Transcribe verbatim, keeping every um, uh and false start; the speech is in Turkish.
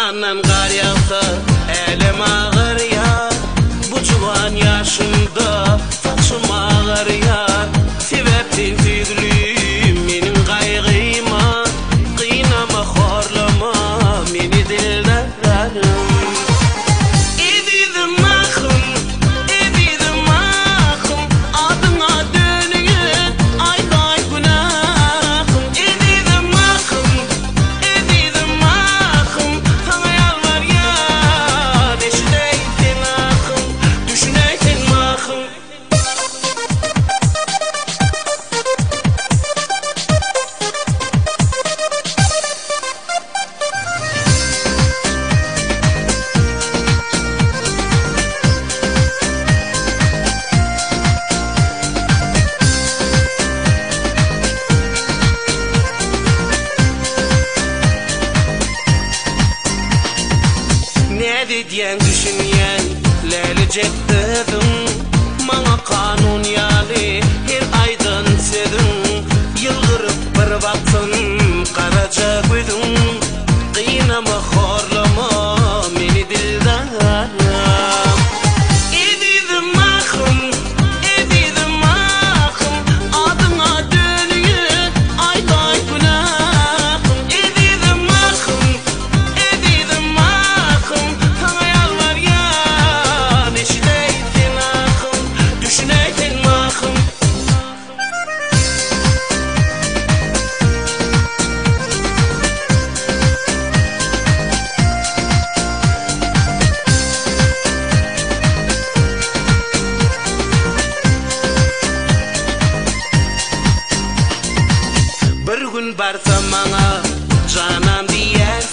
Aman kar yağsa elim ağır ya, bu civan yaşımda saçım ağır ya. Sebepten tügülüm menin kaygıyma, kıynama horlama meni dildarım. Edidim ahım, edidim ahım, adına dönüyor ayday günahım. Edidim ahım, edidim ahım, sana yalvar ya, deşineytin ahım, düşüneytin ahım. Ne dediyen düşünyen lelecek dedim, bana kanun yali her aydan sedim. Yılgırıp bir baktım karaca koydum, kıynama horlama meni dildarım. Edidim ahım, edidim ahım, adına dönüyor ayday günahım. Edidim ahım, edidim ahım, sana yalvar ya, neşideytin ahım, düşüneytin ahım. Bir gün barsa bana canım diyersin,